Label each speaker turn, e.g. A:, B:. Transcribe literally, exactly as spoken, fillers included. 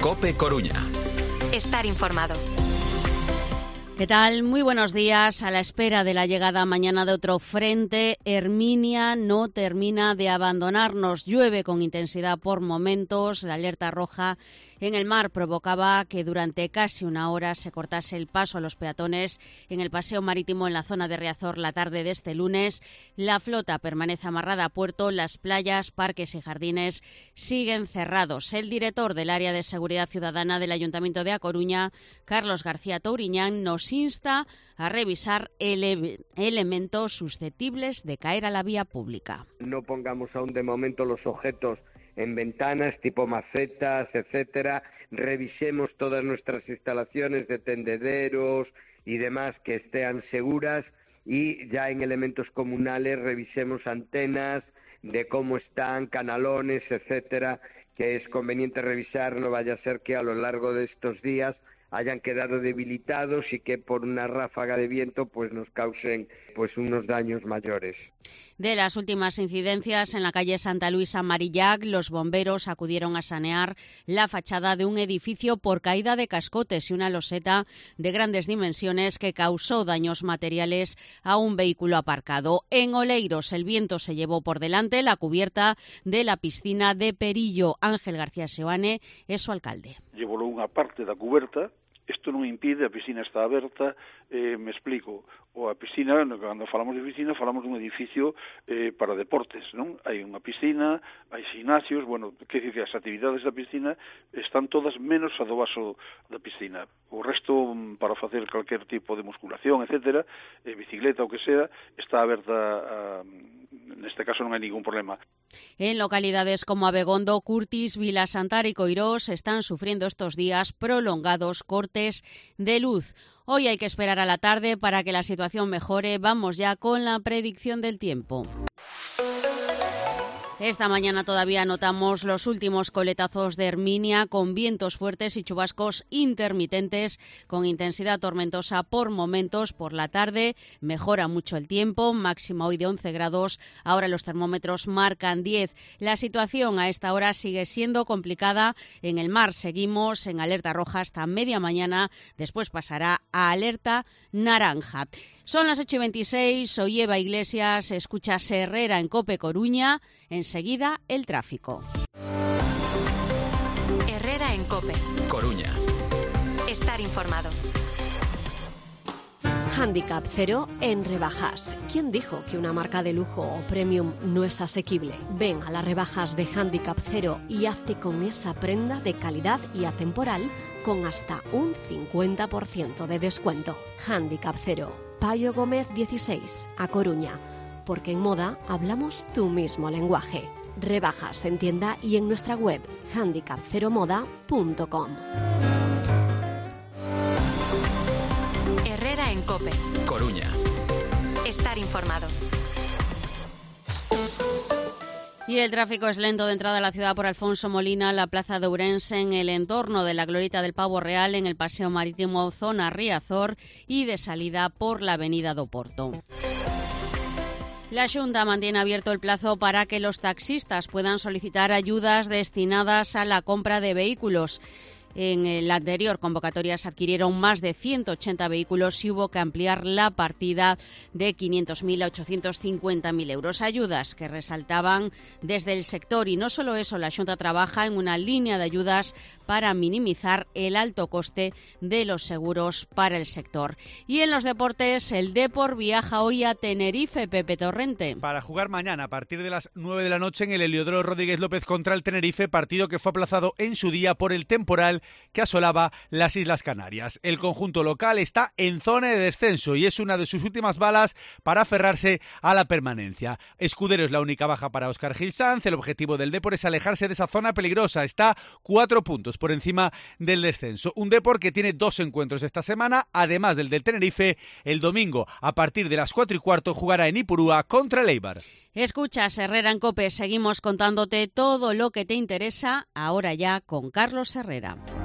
A: COPE Coruña.
B: Estar informado.
C: ¿Qué tal? Muy buenos días. A la espera de la llegada mañana de otro frente, Herminia no termina de abandonarnos. Llueve con intensidad por momentos. La alerta roja en el mar provocaba que durante casi una hora se cortase el paso a los peatones en el paseo marítimo en la zona de Riazor la tarde de este lunes. La flota permanece amarrada a puerto. Las playas, parques y jardines siguen cerrados. El director del área de seguridad ciudadana del Ayuntamiento de A Coruña, Carlos García Touriñán, nos insta a revisar ele- elementos susceptibles de caer a la vía pública.
D: No pongamos aún de momento los objetos en ventanas tipo macetas, etcétera. Revisemos todas nuestras instalaciones de tendederos y demás que estén seguras, y ya en elementos comunales revisemos antenas de cómo están, canalones, etcétera, que es conveniente revisar, no vaya a ser que a lo largo de estos días hayan quedado debilitados y que por una ráfaga de viento pues nos causen pues unos daños mayores.
C: De las últimas incidencias en la calle Santa Luisa Marillac, los bomberos acudieron a sanear la fachada de un edificio por caída de cascotes y una loseta de grandes dimensiones que causó daños materiales a un vehículo aparcado. En Oleiros, el viento se llevó por delante la cubierta de la piscina de Perillo. Ángel García Seoane es su alcalde.
E: Llevou unha parte da cuberta. Isto non impide, a piscina está aberta, eh, me explico, ou a piscina, cando falamos de piscina, falamos dun edificio eh, para deportes, non? Hai unha piscina, hai gimnasios, bueno, que dice que as actividades da piscina están todas menos a do vaso da piscina. O resto, para facer calquer tipo de musculación, etcétera, eh, bicicleta, o que sea, está aberta, a, neste caso non hai ningún problema.
C: En localidades como Abegondo, Curtis, Vila Santar y Coirós están sufriendo estos días prolongados cortes de luz. Hoy hay que esperar a la tarde para que la situación mejore. Vamos ya con la predicción del tiempo. Esta mañana todavía notamos los últimos coletazos de Herminia con vientos fuertes y chubascos intermitentes con intensidad tormentosa por momentos. Por la tarde mejora mucho el tiempo, máxima hoy de once grados, ahora los termómetros marcan diez. La situación a esta hora sigue siendo complicada en el mar. Seguimos en alerta roja hasta media mañana, después pasará a alerta naranja. Son las ocho y veintiséis, soy Eva Iglesias, escucha Herrera en COPE Coruña, enseguida el tráfico.
B: Herrera en COPE
A: Coruña.
B: Estar informado.
F: Handicap cero en rebajas. ¿Quién dijo que una marca de lujo o premium no es asequible? Ven a las rebajas de Handicap cero y hazte con esa prenda de calidad y atemporal con hasta un cincuenta por ciento de descuento. Handicap cero. Payo Gómez dieciséis, A Coruña. Porque en moda hablamos tu mismo lenguaje. Rebajas en tienda y en nuestra web handicap cero moda punto com.
B: Herrera en COPE
A: Coruña.
B: Estar informado.
C: Y el tráfico es lento de entrada a la ciudad por Alfonso Molina, la plaza de Ourense, en el entorno de la Glorieta del Pavo Real, en el paseo marítimo zona Riazor y de salida por la avenida do Porto. La Xunta mantiene abierto el plazo para que los taxistas puedan solicitar ayudas destinadas a la compra de vehículos. En la anterior convocatoria se adquirieron más de ciento ochenta vehículos y hubo que ampliar la partida de quinientos mil a ochocientos cincuenta mil euros. Ayudas que resaltaban desde el sector. Y no solo eso, la Xunta trabaja en una línea de ayudas para minimizar el alto coste de los seguros para el sector. Y en los deportes, el Depor viaja hoy a Tenerife, Pepe Torrente.
G: Para jugar mañana a partir de las nueve de la noche en el Heliodoro Rodríguez López contra el Tenerife, partido que fue aplazado en su día por el temporal que asolaba las Islas Canarias. El conjunto local está en zona de descenso y es una de sus últimas balas para aferrarse a la permanencia. Escudero es la única baja para Óscar Gil Sanz. El objetivo del Depor es alejarse de esa zona peligrosa. Está cuatro puntos por encima del descenso. Un Depor que tiene dos encuentros esta semana, además del del Tenerife. El domingo, a partir de las cuatro y cuarto, jugará en Ipurúa contra el Eibar.
C: Escuchas Herrera en COPE. Seguimos contándote todo lo que te interesa, ahora ya con Carlos Herrera.